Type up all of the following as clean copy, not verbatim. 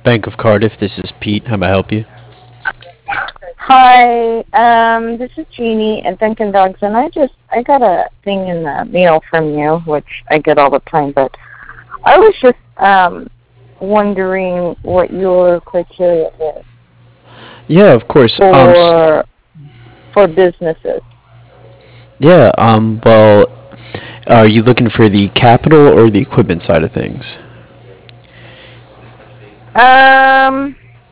Bank of Cardiff. This is Pete. How may I help you? Hi, this is Jeannie at Dunkin' Dogs, and I got a thing in the mail from you, which I get all the time, but I was just wondering what your criteria is Yeah, of course. for businesses. Yeah. Well, are you looking for the capital or the equipment side of things? Um,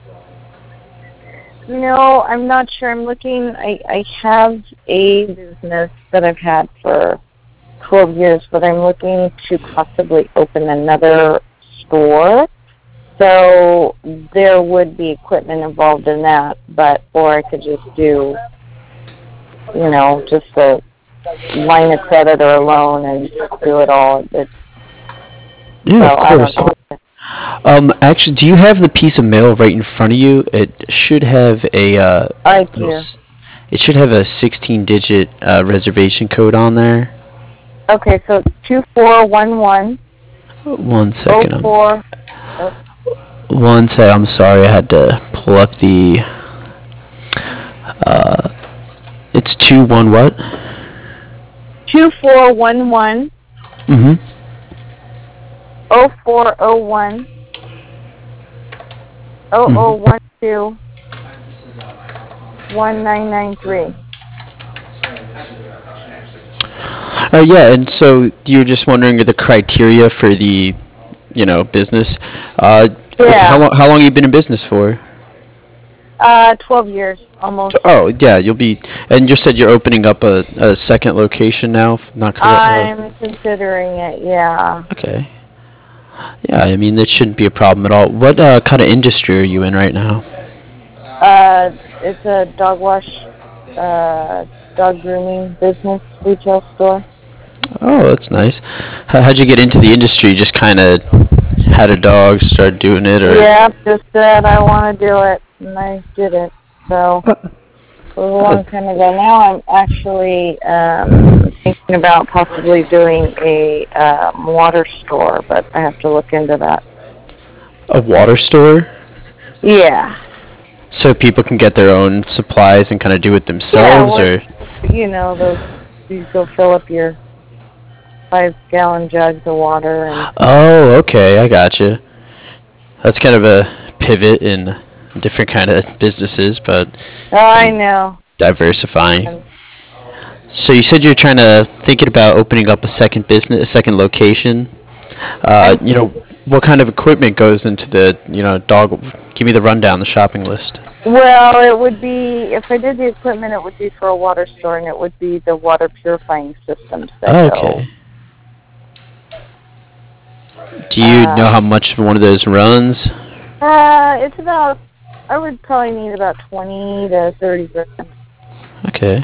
no, I'm not sure. I'm looking. I have a business that I've had for 12 years, but I'm looking to possibly open another store. So there would be equipment involved in that, or I could just do, just a line of credit or a loan and just do it all. Yeah, of So I don't course. know. Actually, do you have the piece of mail right in front of you? It should have a I little do. it should have a 16-digit reservation code on there. Okay, so it's 2411 One oh second. 04. Oh, One sec. I'm sorry. I had to pull up the. Uh, it's 2-1 what? 2411 Mm-hmm. 0401 Mm-hmm. 0012 1993. Yeah, and so you're just wondering the criteria for the, business. Uh, how Yeah, long? How long you been in business for? 12 years almost. Oh, yeah, you'll be. And you said you're opening up a second location now. If not correct. I'm considering it, yeah. Okay. Yeah, I mean that shouldn't be a problem at all. What kind of industry are you in right now? It's a dog wash, uh, dog grooming business, retail store. Oh, that's nice. How'd you get into the industry? Just kind of had a dog, started doing it, or? Yeah, just said I want to do it, and I did it. So it was a Uh, long time ago. Now I'm actually thinking about possibly doing a water store, but I have to look into that. a water store, Yeah. so people can get their own supplies and kind of do it Yeah, themselves, well, or? those, you go fill up your 5-gallon jugs of water and, Oh, okay, I gotcha. That's kind of a pivot in different kind of businesses, but oh, I and know. diversifying. And, So you said you're trying to thinking about opening up a second business, a second location. I'm, What kind of equipment goes into the, dog? Give me the rundown, the shopping list. well, it would be, if I did the equipment, it would be for a water store, and it would be the water purifying systems that go. Okay. Do you know how Um, much one of those runs? it's about, I would probably need about 20 to 30 grand. Okay.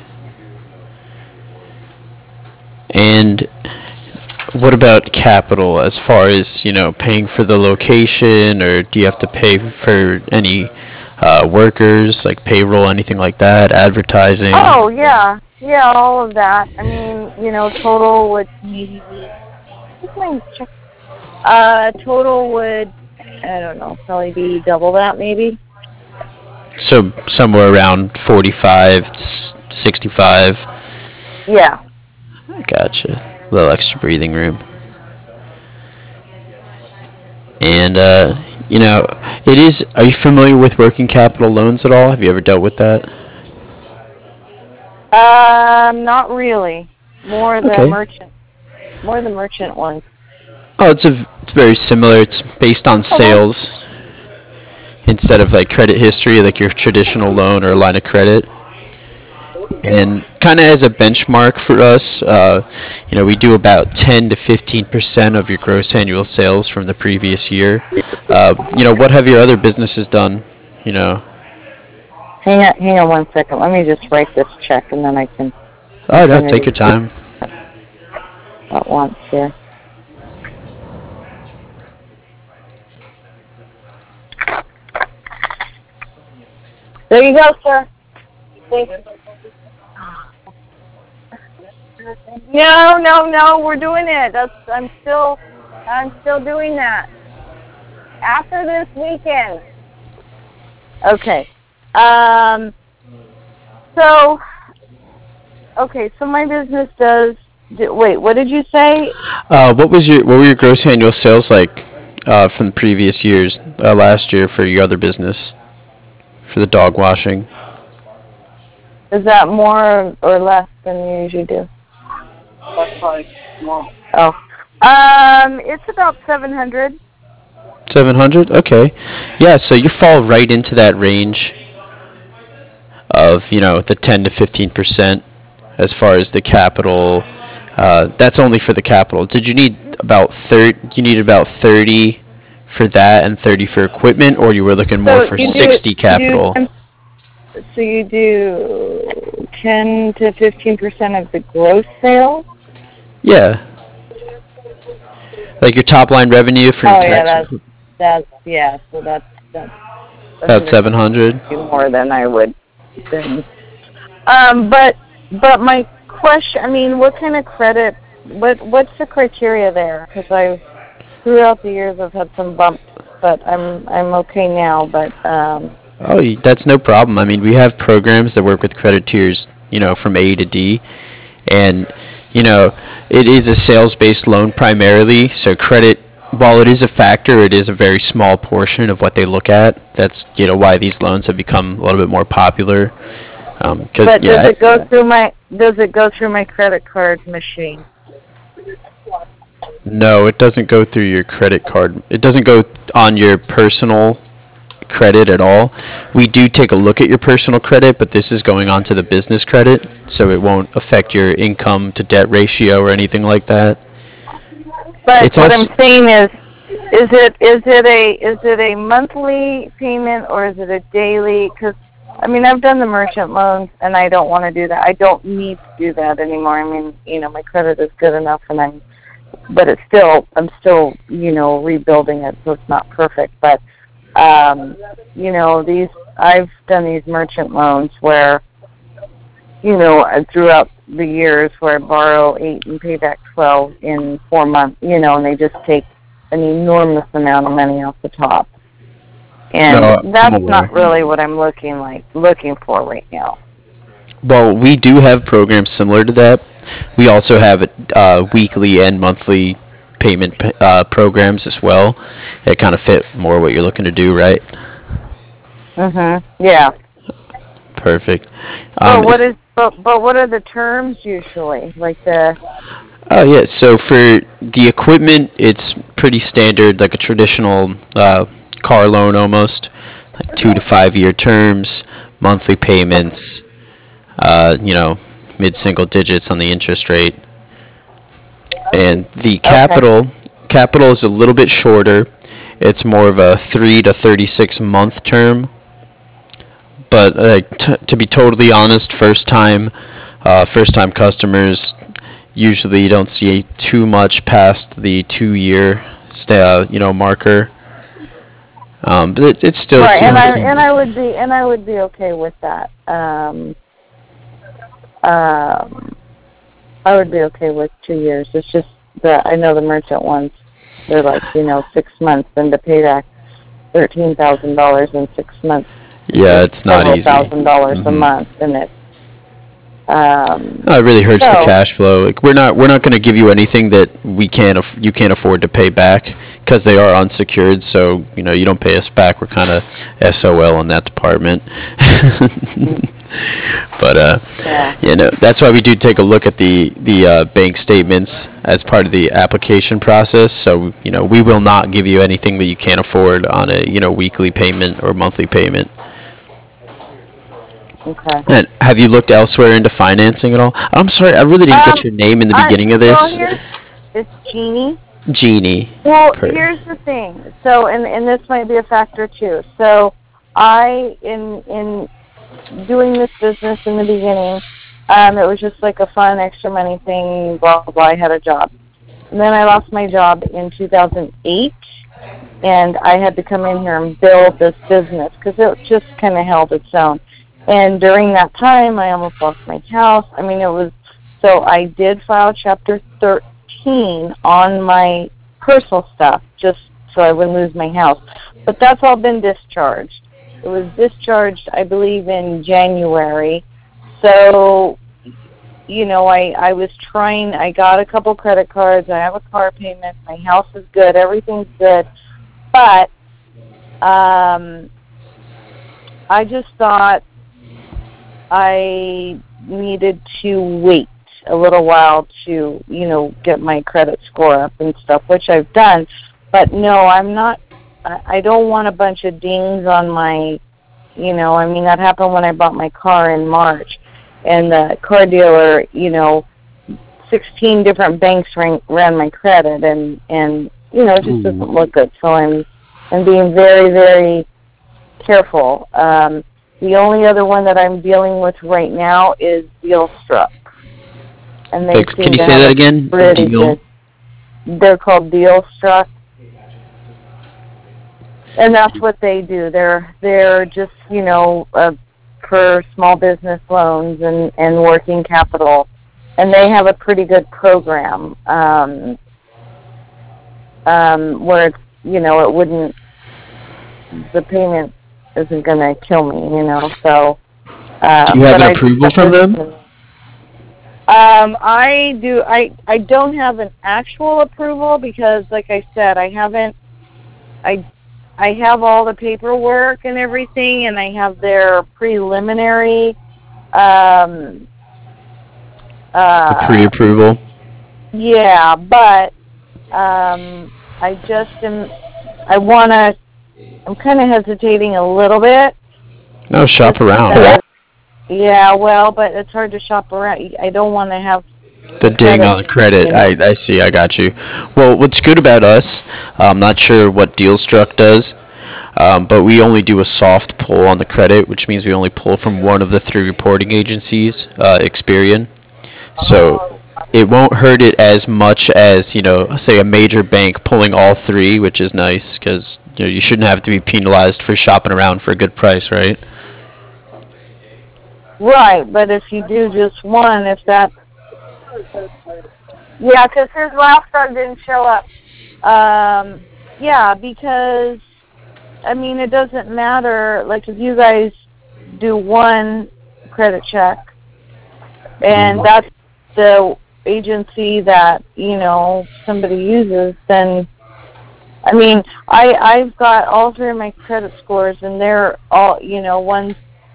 And what about capital as far as, paying for the location, or do you have to pay for any workers, like payroll, anything like that, advertising? Oh, yeah. Yeah, all of that. I mean, total would maybe be, just my check. Total would, I don't know, probably be double that maybe. So somewhere around 45, 65. Yeah. Gotcha. A little extra breathing room. And, it is. Are you familiar with working capital loans at all? Have you ever dealt with that? Not really. More the Okay. merchant, more the merchant ones. Oh, it's very similar. It's based on Oh, that's, sales instead of like credit history, like your traditional loan or line of credit. And kind of as a benchmark for us, we do about 10 to 15% of your gross annual sales from the previous year. What have your other businesses done? You know, hang on 1 second. Let me just write this check, and then I'm oh no, trying to take your do two time. at once here. There you go, sir. Thank you. No, no, no, we're doing it. I'm still doing that. after this weekend. Okay. So my business does. Wait, what did you say? What were your gross annual sales like from the previous years, last year for your other business, for the dog washing? Is that more or less than you usually do? That's probably more. Oh, it's about 700. 700. Okay. Yeah. So you fall right into that range of the 10 to 15% as far as the capital. That's only for the capital. Did you need about 30? You need about 30 for that and 30 for equipment, or you were looking more for 60 capital? So you do 10 to 15% of the gross sales? Yeah. Like your top line revenue for Oh tax. yeah, So that's About 700. more than I would think. But my question, I mean, what kind of credit? What's the criteria there? Because throughout the years I've had some bumps, but I'm okay now. But Oh, that's no problem. I mean, we have programs that work with credit tiers, from A to D, and you know, it is a sales-based loan primarily. So credit, while it is a factor, it is a very small portion of what they look at. That's why these loans have become a little bit more popular. But does it go through my credit card machine? No, it doesn't go through your credit card. It doesn't go on your personal credit at all. We do take a look at your personal credit, but this is going on to the business credit, so it won't affect your income to debt ratio or anything like that. But it's what I'm saying is it a monthly payment or is it a daily? Because I mean, I've done the merchant loans, and I don't want to do that. I don't need to do that anymore. I mean, my credit is good enough, but I'm still, rebuilding it, so it's not perfect. But, I've done these merchant loans where, throughout the years where I borrow 8 and pay back 12 in 4 months, and they just take an enormous amount of money off the top. And that's not really what I'm looking for right now. Well, we do have programs similar to that. We also have weekly and monthly payment programs as well. That kind of fit more what you're looking to do, right? Yeah. Perfect. But what are the terms usually? Like the. Oh yeah. So for the equipment, it's pretty standard, like a traditional car loan almost, like 2 to 5 year terms, monthly payments, mid-single digits on the interest rate. And the capital is a little bit shorter. It's more of a 3 to 36 month term. But to be totally honest, first time customers usually don't see too much past the 2 year marker. But it's still right, and I would be okay with that. I would be okay with 2 years. It's just that I know the merchant ones, they're like 6 months, and to pay back $13,000 in 6 months. Yeah, it's not easy. $1,000 a month, and it. It really hurts the cash flow. Like we're not going to give you anything that you can't afford to pay back because they are unsecured. So you don't pay us back. We're kind of SOL in that department. But that's why we do take a look at the bank statements as part of the application process. So we will not give you anything that you can't afford on a weekly payment or monthly payment. Okay. And have you looked elsewhere into financing at all? I'm sorry, I really didn't get your name in the beginning of this. It's Jeannie. Jeannie. Well, here's the thing. So, and this might be a factor too. So, I in doing this business in the beginning, it was just like a fun extra money thing. Blah blah blah. I had a job, and then I lost my job in 2008, and I had to come in here and build this business because it just kind of held its own. And during that time, I almost lost my house. I mean, so I did file Chapter 13 on my personal stuff, just so I wouldn't lose my house. But that's all been discharged. It was discharged, I believe, in January. So, I was trying, I got a couple credit cards, I have a car payment, my house is good, everything's good. But I just thought I needed to wait a little while to, get my credit score up and stuff, which I've done. But no, I'm not, I don't want a bunch of dings on my, that happened when I bought my car in March. And the car dealer, 16 different banks ran my credit, and it just doesn't look good. So I'm being very, very careful. The only other one that I'm dealing with right now is DealStruck. And they can you say that again? Deal? They're called DealStruck. And that's what they do. They're just, for small business loans and working capital. And they have a pretty good program where it's, it wouldn't, the payment isn't going to kill me, so. Do you have an approval from them? I do. I don't have an actual approval because, like I said, I have all the paperwork and everything, and I have their preliminary the pre-approval. Yeah, but I just am. I'm kind of hesitating a little bit. No, shop around. Yeah, well, but it's hard to shop around. I don't want to have the ding on the credit. I see. I got you. Well, what's good about us, I'm not sure what DealStruck does, but we only do a soft pull on the credit, which means we only pull from one of the 3 reporting agencies, Experian. So it won't hurt it as much as, say a major bank pulling all 3, which is nice because, you shouldn't have to be penalized for shopping around for a good price, right? Right, but if you do just one, yeah, because his last card didn't show up. Yeah, because, it doesn't matter, like if you guys do one credit check, and that's the agency that, somebody uses, then, I've got all 3 of my credit scores, and they're all, one's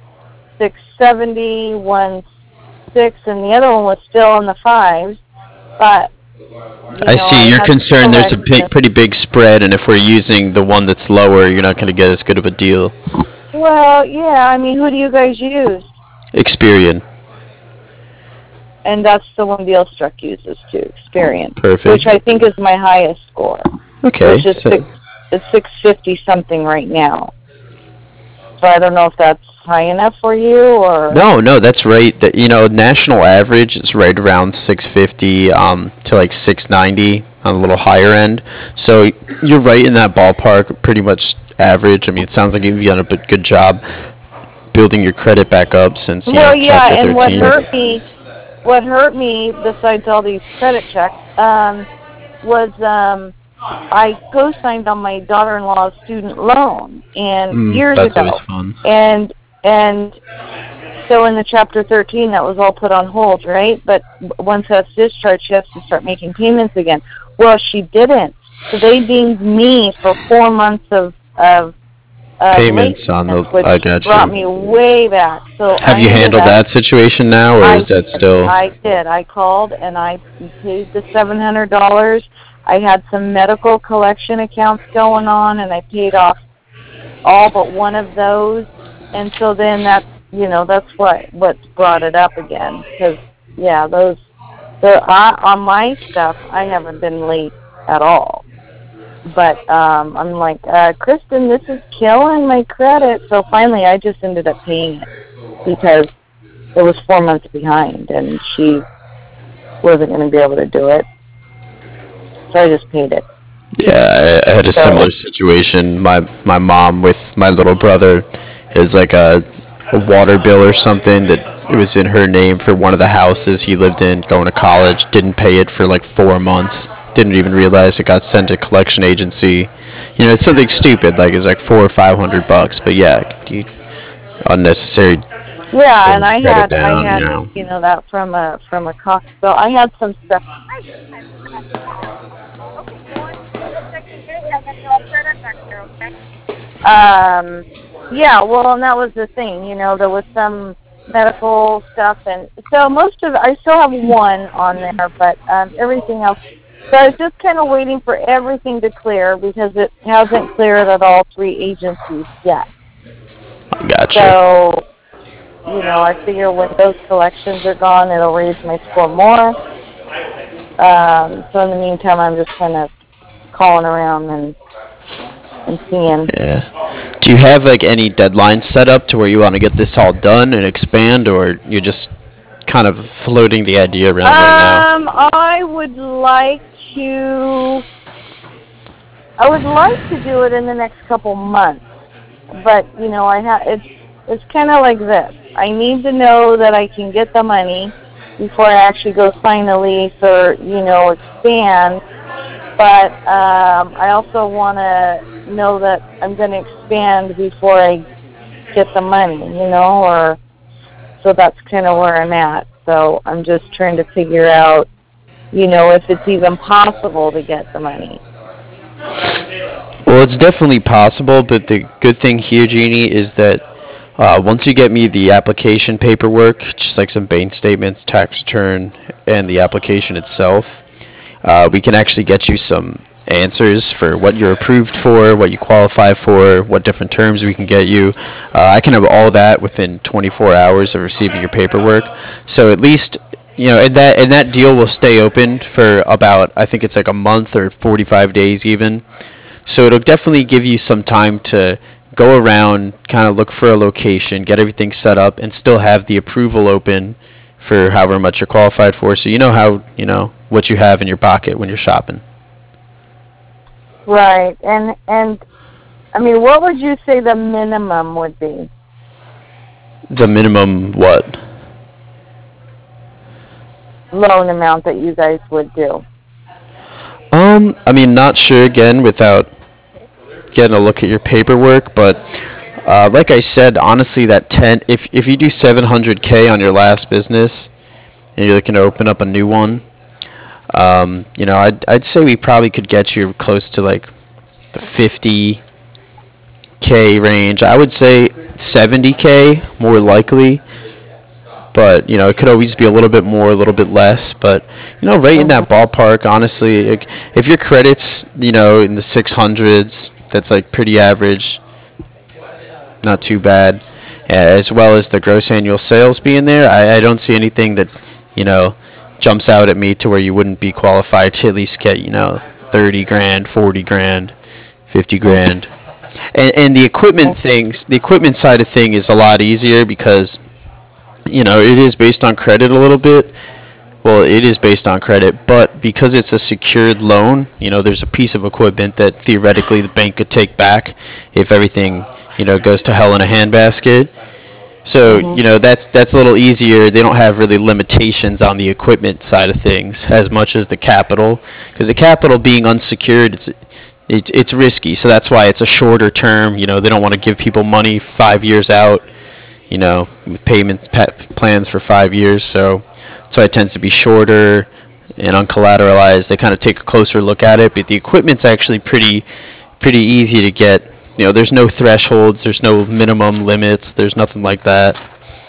670, one's 6, and the other one was still in the 5s, but... I see. You're concerned there's a pretty big spread, and if we're using the one that's lower, you're not going to get as good of a deal. Well, yeah, who do you guys use? Experian. And that's the one DealStruck uses too, Experian. Perfect. Which I think is my highest score. Okay. Which is it's 650 something right now. So I don't know if that's high enough for you or. No, that's right. National average is right around 650 to like 690 on a little higher end. So you're right in that ballpark, pretty much average. It sounds like you've done a good job building your credit back up since Chapter 13. And what hurt me besides all these credit checks was I co-signed on my daughter-in-law's student loan years that's ago. Always fun. And so in the Chapter 13, that was all put on hold, right? But once that's discharged, she has to start making payments again. Well, she didn't. So they deemed me for 4 months of payments on the. I got you. Brought me way back. So have you handled that situation now, or is that still? I did. I called and I paid the $700. I had some medical collection accounts going on, and I paid off all but one of those. And so then that's what's brought it up again. Because on my stuff, I haven't been late at all. But I'm like, Kristen, this is killing my credit. So finally, I just ended up paying it because it was 4 months behind, and she wasn't going to be able to do it. So I just paid it. Yeah, I had a similar situation. My mom with my little brother is like a water bill or something that it was in her name for one of the houses he lived in going to college. Didn't pay it for like 4 months. didn't even realize it got sent to collection agency. It's something stupid like it's like 400 or 500 bucks, but yeah, unnecessary Yeah, and pulling credit down. that from a cost. So I had some stuff. Yeah, well, and that was the thing. There was some medical stuff, and so I still have one on there, but everything else. So I was just kind of waiting for everything to clear because it hasn't cleared at all three agencies yet. Gotcha. So, I figure when those collections are gone, it'll raise my score more. So in the meantime, I'm just kind of calling around and seeing. Yeah. Do you have like any deadlines set up to where you want to get this all done and expand, or you're just kind of floating the idea around right now? I would like to. I would like to do it in the next couple months, but it's kind of like this. I need to know that I can get the money before I actually go sign a lease or expand. But I also want to know that I'm going to expand before I get the money, or so that's kind of where I'm at. So I'm just trying to figure out, if it's even possible to get the money. Well, it's definitely possible, but the good thing here, Jeannie, is that once you get me the application paperwork, just like some bank statements, tax return, and the application itself, we can actually get you some answers for what you're approved for, what you qualify for, what different terms we can get you. I can have all that within 24 hours of receiving your paperwork. So at least, and that deal will stay open for about, I think it's like a month or 45 days even. So it'll definitely give you some time to go around, kind of look for a location, get everything set up, and still have the approval open for however much you're qualified for. So what you have in your pocket when you're shopping. Right, and I mean, what would you say the minimum would be? The minimum what? Loan amount that you guys would do. I mean, not sure again without getting a look at your paperwork, but like I said, honestly, that if you do 700K on your last business and you're looking to open up a new one, I'd say we probably could get you close to like the 50K range. I would say 70K more likely, but it could always be a little bit more, a little bit less. But right in that ballpark, honestly, if your credit's in the 600s, that's like pretty average, not too bad. As well as the gross annual sales being there, I don't see anything that jumps out at me to where you wouldn't be qualified to at least get 30 grand, 40 grand, 50 grand. And the equipment side of thing is a lot easier because it is based on credit a little bit. Well, it is based on credit, but because it's a secured loan, there's a piece of equipment that theoretically the bank could take back if everything goes to hell in a handbasket. So that's a little easier. They don't have really limitations on the equipment side of things as much as the capital, because the capital being unsecured, it's risky. So that's why it's a shorter term. They don't want to give people money 5 years out. With payment plans for 5 years. So that's why it tends to be shorter and uncollateralized. They kind of take a closer look at it, but the equipment's actually pretty easy to get. There's no thresholds, there's no minimum limits, there's nothing like that.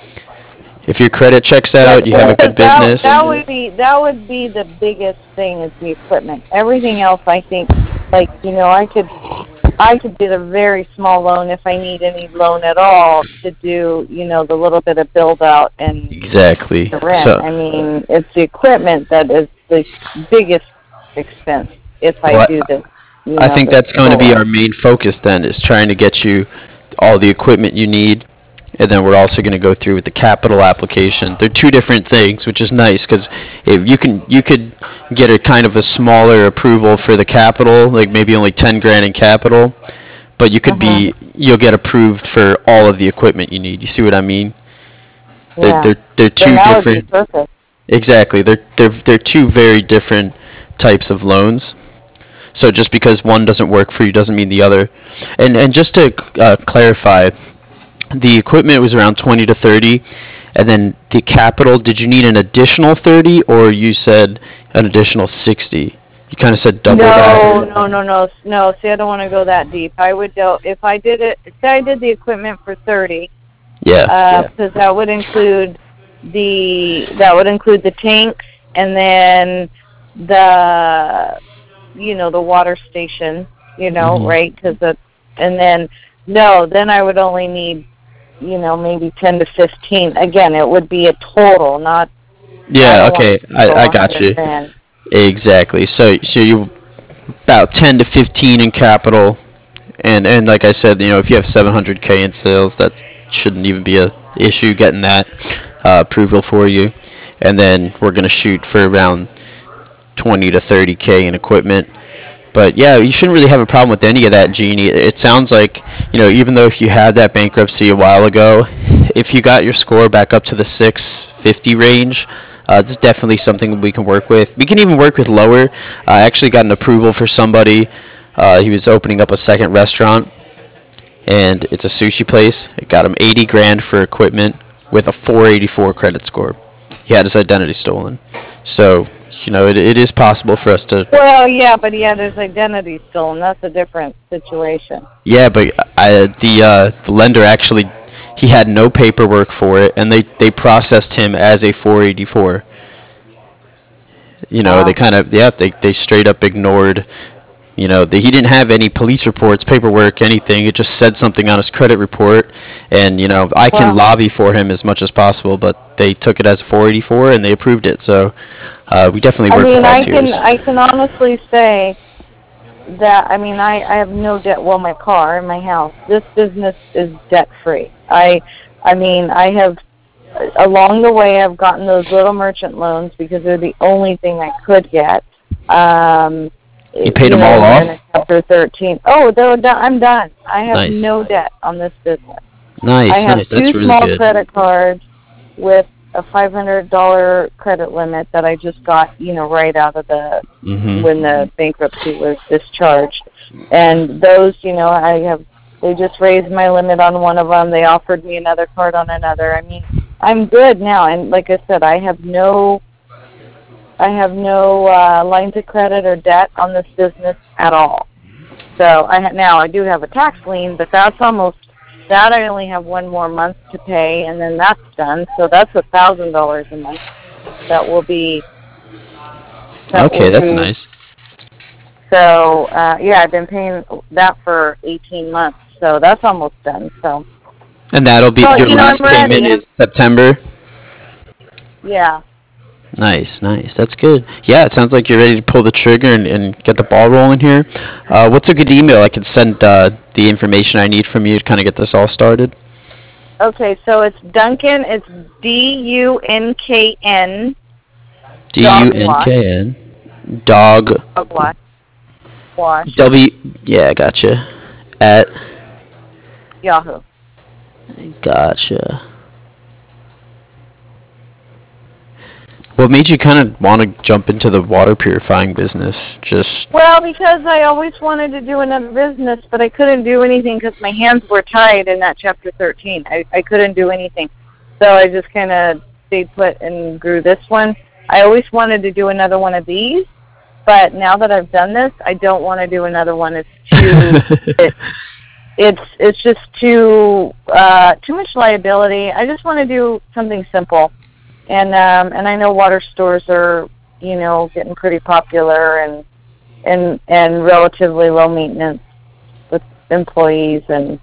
If your credit checks out, you have a good business. That would be the biggest thing is the equipment. Everything else, I think, like I could get a very small loan if I need any loan at all to do the little bit of build out and exactly the rent. So, I mean, it's the equipment that is the biggest expense if I do this. I think that's going to be our main focus then, is trying to get you all the equipment you need, and then we're also going to go through with the capital application. They're two different things, which is nice because if you could get a kind of a smaller approval for the capital, like maybe only 10 grand in capital, but you'll get approved for all of the equipment you need. You see what I mean? Yeah. They're two different. Would be perfect. Exactly. They're two very different types of loans. So just because one doesn't work for you doesn't mean the other. And just to clarify, the equipment was around 20 to 30, and then the capital, did you need an additional 30, or you said an additional 60? You kind of said double that. No. See, I don't want to go that deep. I would go if I did it. Say I did the equipment for 30. Yeah. Because that would include the tanks, and then the water station. Right? Then I would only need maybe 10 to 15. Again, it would be a total, not. Yeah. Okay. I got you. Grand. Exactly. So you about 10 to 15 in capital, and like I said, if you have 700K in sales, that shouldn't even be a issue getting that approval for you. And then we're gonna shoot for around 20 to 30K in equipment. But yeah, you shouldn't really have a problem with any of that, Jeannie. It sounds like, even though if you had that bankruptcy a while ago, if you got your score back up to the 650 range, it's definitely something we can work with. We can even work with lower. I actually got an approval for somebody. He was opening up a second restaurant, and it's a sushi place. It got him 80 grand for equipment with a 484 credit score. He had his identity stolen. So, it is possible for us to. Well, yeah, but he had his identity stolen. That's a different situation. Yeah, but the lender actually, he had no paperwork for it, and they processed him as a 484. Wow. They straight up ignored. He didn't have any police reports, paperwork, anything. It just said something on his credit report, and I can lobby for him as much as possible, but they took it as a 484 and they approved it. So we definitely work with all tiers. I can honestly say that I have no debt. Well, my car and my house. This business is debt free. I have along the way I've gotten those little merchant loans because they're the only thing I could get. You paid them all off? In Chapter 13. Oh, I'm done. I have no debt on this business. Nice. I have That's two really small good. credit cards with a $500 credit limit that I just got, right out of when the bankruptcy was discharged. And those, they just raised my limit on one of them. They offered me another card on another. I'm good now. And like I said, I have no lines of credit or debt on this business at all. So I do have a tax lien, but that's that I only have one more month to pay, and then that's done. So that's $1,000 a month. That will be. Okay, that's nice. So I've been paying that for 18 months, so that's almost done. So. And that'll be your last payment is September. Yeah. Nice. That's good. Yeah, it sounds like you're ready to pull the trigger and get the ball rolling here. What's a good email I can send the information I need from you to kind of get this all started? Okay, so it's Duncan. It's DUNKN. DUNKN. Dog. Wash. Yeah, gotcha. At. Yahoo. Gotcha. What made you kind of want to jump into the water purifying business? Well, because I always wanted to do another business, but I couldn't do anything because my hands were tied in that Chapter 13. I couldn't do anything. So I just kind of stayed put and grew this one. I always wanted to do another one of these, but now that I've done this, I don't want to do another one. It's too... It's just too much liability. I just want to do something simple. And I know water stores are, getting pretty popular and relatively low maintenance with employees and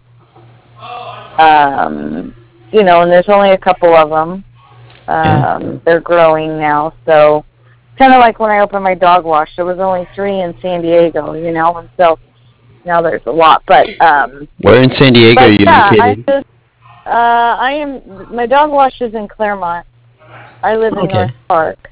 and there's only a couple of them. They're growing now, so kind of like when I opened my dog wash, there was only 3 in San Diego, and so now there's a lot. But where in San Diego are you located? My dog wash is in Claremont. I live in North Park.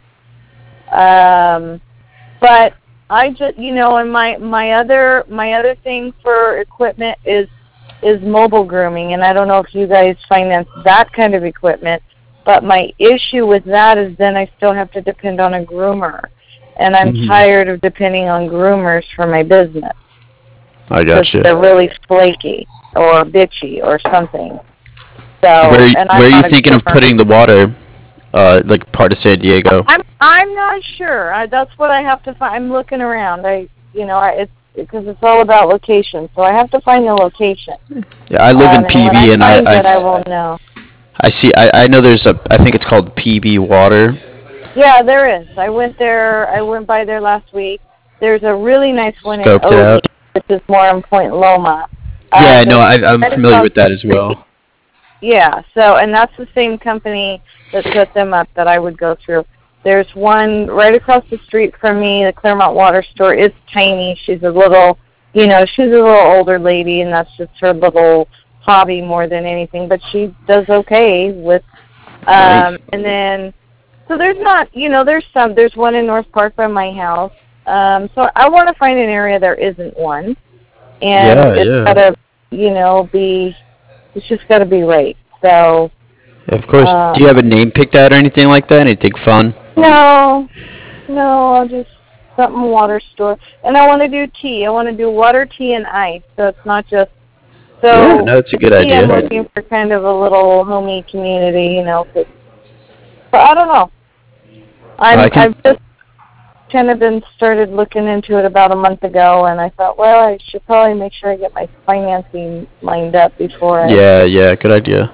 But I just, and my other thing for equipment is mobile grooming, and I don't know if you guys finance that kind of equipment, but my issue with that is then I still have to depend on a groomer. and I'm Hmm. tired of depending on groomers for my business I because gotcha. they're really flaky or bitchy or something. So, Where and I'm where are you not a thinking of groomer. putting the water? Like part of San Diego. I'm not sure. That's what I have to find. I'm looking around. It's because it's all about location. So I have to find the location. Yeah, I live in And when I PB, and find it, I will know. I see. I know there's a. I think it's called PB Water. Yeah, there is. I went there. I went by there last week. There's a really nice one in Scoped it Odie, out. which is more in Point Loma. Yeah, I know. There's I'm right familiar across with the that as street. well. Yeah, so and that's the same company that set them up that I would go through. There's one right across the street from me, the Claremont Water Store. It's tiny. She's a little older lady, and that's just her little hobby more than anything. But she does okay with. Nice. And then, so there's not, there's one in North Park by my house. So I want to find an area there isn't one, and Yeah, it's yeah. gotta, it's just gotta be right. So. Of course. Uh, Do you have a name picked out or anything like that? Anything fun? no, no, I'll just something water store. And I want to do tea. I want to do water, tea, and ice. So it's not just Yeah, so no, it's a the good tea. I'm idea. looking for kind of a little homey community, but I don't know. I can. I've just kind of been started looking into it about a month ago, and I thought, well, I should probably make sure I get my financing lined up before I. Yeah, yeah, good idea.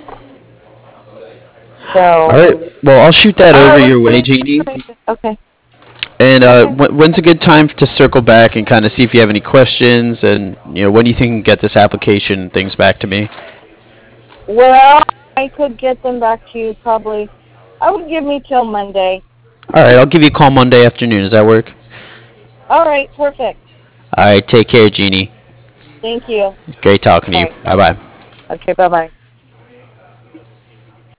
All So, right. Well, I'll shoot that all over right, your way, well, Jeannie. okay, And okay. when's a good time to circle back and kind of see if you have any questions, and when do you think you can get this application and things back to me? Well, I could get them back to you probably. I would give me till Monday. All right, I'll give you a call Monday afternoon. Does that work? All right, perfect. All right, take care, Jeannie. Thank you. Great talking to All you. right. Bye bye. Okay, bye-bye.